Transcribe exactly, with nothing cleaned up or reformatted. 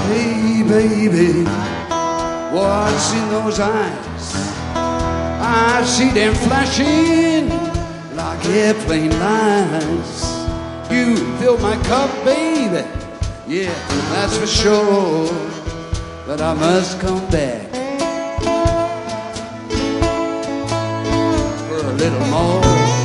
Hey, baby, what's in those eyes? I see them flashing like airplane lights. You fill my cup, baby, yeah, that's for sure. But I must come back for a little more.